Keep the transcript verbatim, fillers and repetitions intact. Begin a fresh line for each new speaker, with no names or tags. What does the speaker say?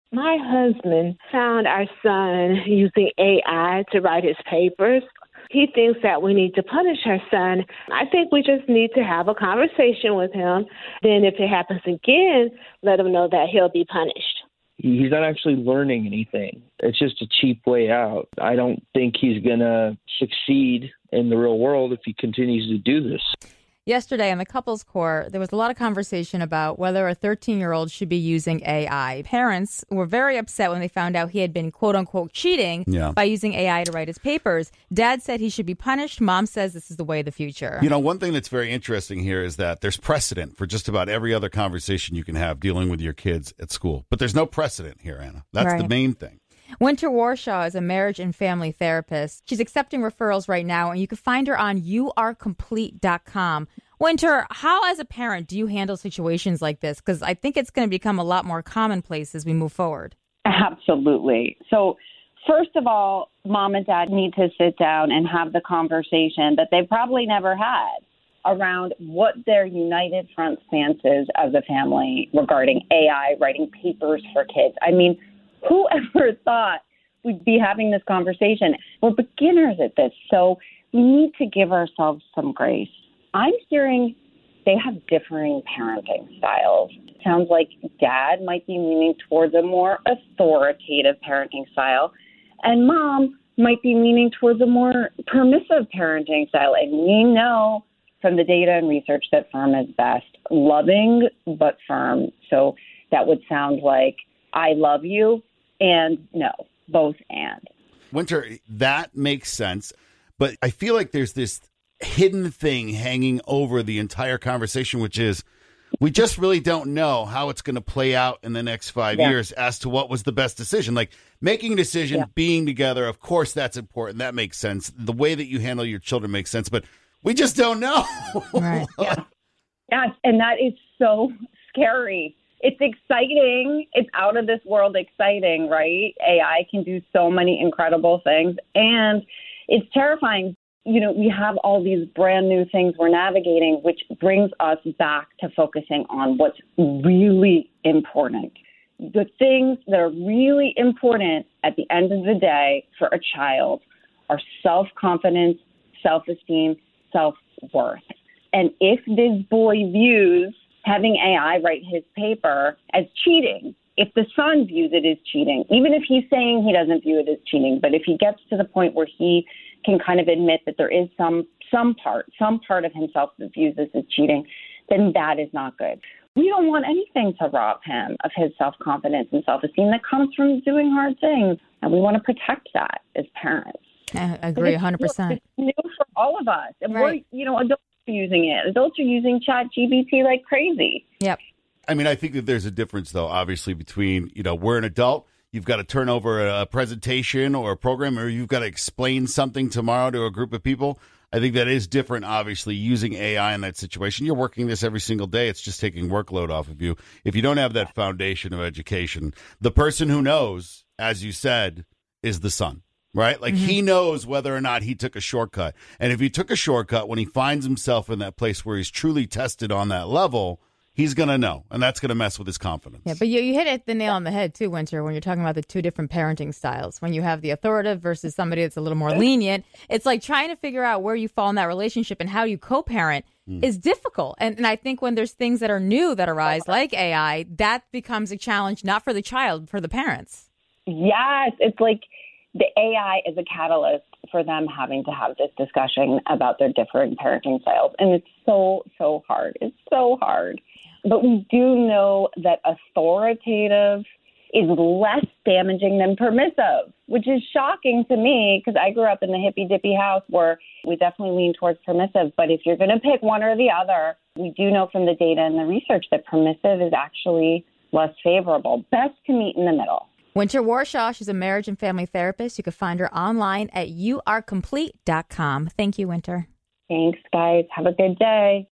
My husband found our son using A I to write his papers. He thinks that we need to punish our son. I think we just need to have a conversation with him. Then if it happens again, let him know that he'll be punished.
He's not actually learning anything. It's just a cheap way out. I don't think he's going to succeed in the real world if he continues to do this.
Yesterday on the Couples Court, there was a lot of conversation about whether a thirteen-year-old should be using A I. Parents were very upset when they found out he had been, quote-unquote, cheating yeah. by using A I to write his papers. Dad said he should be punished. Mom says this is the way of the future.
You know, one thing that's very interesting here is that there's precedent for just about every other conversation you can have dealing with your kids at school. But there's no precedent here, Anna. That's right. The main thing.
Winter Warshaw is a marriage and family therapist. She's accepting referrals right now, and you can find her on you are complete dot com. Winter, how as a parent do you handle situations like this? Because I think it's going to become a lot more commonplace as we move forward.
Absolutely. So first of all, mom and dad need to sit down and have the conversation that they've probably never had around what their united front stance is as a family regarding A I writing papers for kids. I mean, who ever thought we'd be having this conversation? We're beginners at this, so we need to give ourselves some grace. I'm hearing they have differing parenting styles. It sounds like dad might be leaning towards a more authoritative parenting style, and mom might be leaning towards a more permissive parenting style. And we know from the data and research that firm is best, loving but firm. So that would sound like I love you and no, both and.
Winter, that makes sense. But I feel like there's this hidden thing hanging over the entire conversation, which is we just really don't know how it's going to play out in the next five yeah. years as to what was the best decision. Like making a decision, yeah. being together, of course, that's important. That makes sense. The way that you handle your children makes sense, but we just don't know.
Right.
yeah. Yes, and that is so scary. It's exciting. It's out of this world exciting, right? A I can do so many incredible things, and it's terrifying. You know, we have all these brand new things we're navigating, which brings us back to focusing on what's really important. The things that are really important at the end of the day for a child are self-confidence, self-esteem, self-worth. And if this boy views having A I write his paper as cheating, if the son views it as cheating, even if he's saying he doesn't view it as cheating, but if he gets to the point where he can kind of admit that there is some some part, some part of himself that views this as cheating, then that is not good. We don't want anything to rob him of his self-confidence and self-esteem that comes from doing hard things. And we want to protect that as parents.
I agree one hundred percent.
It's new for all of us. And
right.
we're, you know, adults are using it. Adults are using Chat G P T like crazy.
Yep.
I mean, I think that there's a difference, though, obviously, between, you know, we're an adult. You've got to turn over a presentation or a program, or you've got to explain something tomorrow to a group of people. I think that is different, obviously, using A I in that situation. You're working this every single day. It's just taking workload off of you. If you don't have that foundation of education, the person who knows, as you said, is the son, right? Like mm-hmm. he knows whether or not he took a shortcut. And if he took a shortcut, when he finds himself in that place where he's truly tested on that level, he's going to know, and that's going to mess with his confidence.
Yeah, but you, you hit it the nail on the head, too, Winter, when you're talking about the two different parenting styles. When you have the authoritative versus somebody that's a little more lenient, it's like trying to figure out where you fall in that relationship and how you co-parent mm. is difficult. And, and I think when there's things that are new that arise, like A I, that becomes a challenge, not for the child, but for the parents.
Yes, it's like the A I is a catalyst for them having to have this discussion about their different parenting styles. And it's so, so hard. It's so hard. But we do know that authoritative is less damaging than permissive, which is shocking to me because I grew up in the hippy-dippy house where we definitely lean towards permissive. But if you're going to pick one or the other, we do know from the data and the research that permissive is actually less favorable. Best to meet in the middle.
Winter Warshaw, she's a marriage and family therapist. You can find her online at you are complete dot com. Thank you, Winter.
Thanks, guys. Have a good day.